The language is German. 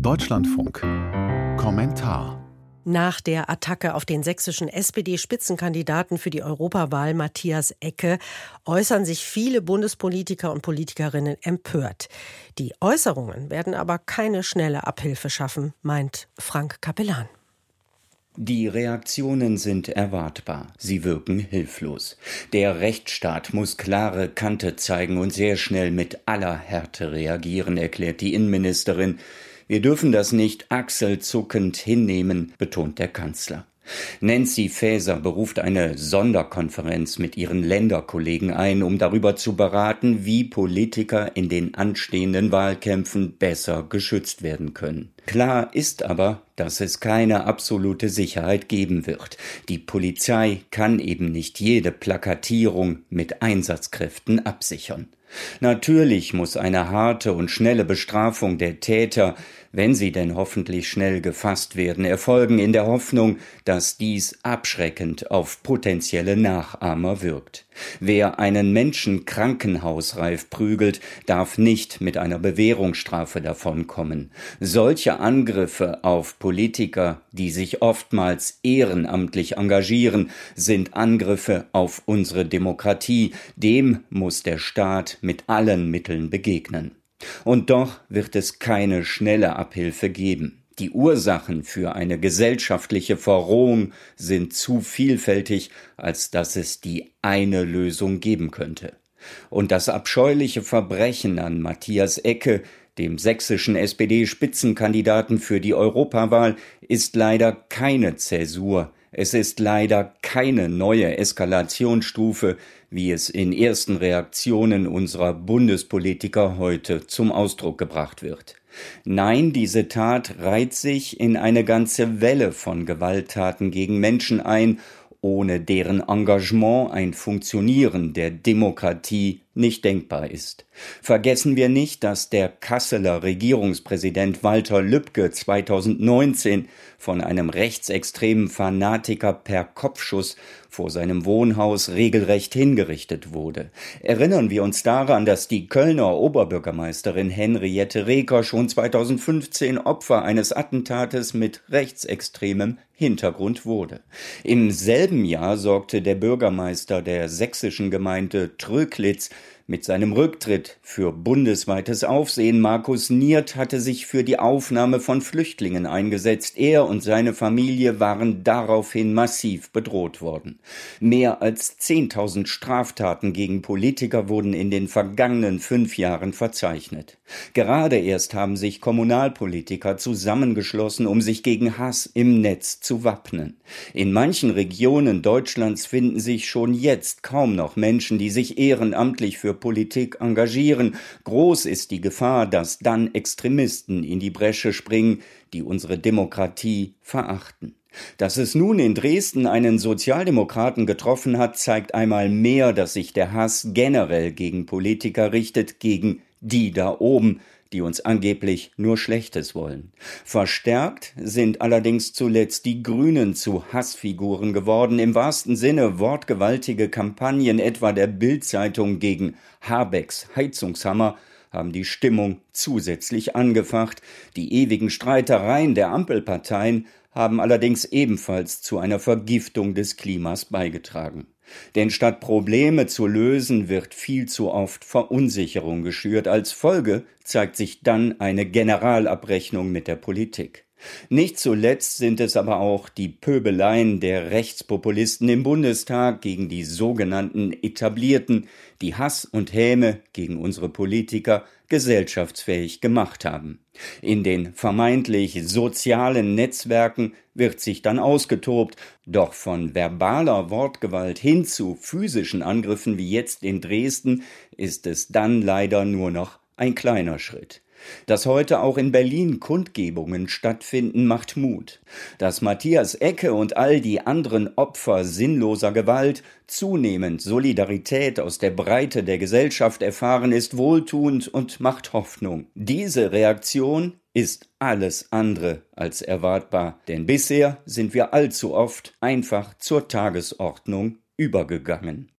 Deutschlandfunk. Kommentar. Nach der Attacke auf den sächsischen SPD-Spitzenkandidaten für die Europawahl Matthias Ecke äußern sich viele Bundespolitiker und Politikerinnen empört. Die Äußerungen werden aber keine schnelle Abhilfe schaffen, meint Frank Capellan. Die Reaktionen sind erwartbar. Sie wirken hilflos. Der Rechtsstaat muss klare Kante zeigen und sehr schnell mit aller Härte reagieren, erklärt die Innenministerin. Wir dürfen das nicht achselzuckend hinnehmen, betont der Kanzler. Nancy Faeser beruft eine Sonderkonferenz mit ihren Länderkollegen ein, um darüber zu beraten, wie Politiker in den anstehenden Wahlkämpfen besser geschützt werden können. Klar ist aber, dass es keine absolute Sicherheit geben wird. Die Polizei kann eben nicht jede Plakatierung mit Einsatzkräften absichern. Natürlich muss eine harte und schnelle Bestrafung der Täter, wenn sie denn hoffentlich schnell gefasst werden, erfolgen, in der Hoffnung, dass dies abschreckend auf potenzielle Nachahmer wirkt. Wer einen Menschen krankenhausreif prügelt, darf nicht mit einer Bewährungsstrafe davonkommen. Solche Angriffe auf Politiker, die sich oftmals ehrenamtlich engagieren, sind Angriffe auf unsere Demokratie. Dem muss der Staat mit allen Mitteln begegnen. Und doch wird es keine schnelle Abhilfe geben. Die Ursachen für eine gesellschaftliche Verrohung sind zu vielfältig, als dass es die eine Lösung geben könnte. Und das abscheuliche Verbrechen an Matthias Ecke, dem sächsischen SPD-Spitzenkandidaten für die Europawahl, ist leider keine Zäsur. Es ist leider keine neue Eskalationsstufe, wie es in ersten Reaktionen unserer Bundespolitiker heute zum Ausdruck gebracht wird. Nein, diese Tat reiht sich in eine ganze Welle von Gewalttaten gegen Menschen ein, ohne deren Engagement ein Funktionieren der Demokratie nicht denkbar ist. Vergessen wir nicht, dass der Kasseler Regierungspräsident Walter Lübcke 2019 von einem rechtsextremen Fanatiker per Kopfschuss vor seinem Wohnhaus regelrecht hingerichtet wurde. Erinnern wir uns daran, dass die Kölner Oberbürgermeisterin Henriette Reker schon 2015 Opfer eines Attentates mit rechtsextremem Hintergrund wurde. Im selben Jahr sorgte der Bürgermeister der sächsischen Gemeinde Tröglitz mit seinem Rücktritt für bundesweites Aufsehen. Markus Niert hatte sich für die Aufnahme von Flüchtlingen eingesetzt. Er und seine Familie waren daraufhin massiv bedroht worden. Mehr als 10.000 Straftaten gegen Politiker wurden in den vergangenen 5 Jahren verzeichnet. Gerade erst haben sich Kommunalpolitiker zusammengeschlossen, um sich gegen Hass im Netz zu wappnen. In manchen Regionen Deutschlands finden sich schon jetzt kaum noch Menschen, die sich ehrenamtlich für Politik engagieren. Groß ist die Gefahr, dass dann Extremisten in die Bresche springen, die unsere Demokratie verachten. Dass es nun in Dresden einen Sozialdemokraten getroffen hat, zeigt einmal mehr, dass sich der Hass generell gegen Politiker richtet, gegen die da oben, die uns angeblich nur Schlechtes wollen. Verstärkt sind allerdings zuletzt die Grünen zu Hassfiguren geworden, im wahrsten Sinne wortgewaltige Kampagnen etwa der Bild-Zeitung gegen Habecks Heizungshammer haben die Stimmung zusätzlich angefacht. Die ewigen Streitereien der Ampelparteien haben allerdings ebenfalls zu einer Vergiftung des Klimas beigetragen. Denn statt Probleme zu lösen, wird viel zu oft Verunsicherung geschürt. Als Folge zeigt sich dann eine Generalabrechnung mit der Politik. Nicht zuletzt sind es aber auch die Pöbeleien der Rechtspopulisten im Bundestag gegen die sogenannten Etablierten, die Hass und Häme gegen unsere Politiker gesellschaftsfähig gemacht haben. In den vermeintlich sozialen Netzwerken wird sich dann ausgetobt, doch von verbaler Wortgewalt hin zu physischen Angriffen wie jetzt in Dresden ist es dann leider nur noch ein kleiner Schritt. Dass heute auch in Berlin Kundgebungen stattfinden, macht Mut. Dass Matthias Ecke und all die anderen Opfer sinnloser Gewalt zunehmend Solidarität aus der Breite der Gesellschaft erfahren, ist wohltuend und macht Hoffnung. Diese Reaktion ist alles andere als erwartbar, denn bisher sind wir allzu oft einfach zur Tagesordnung übergegangen.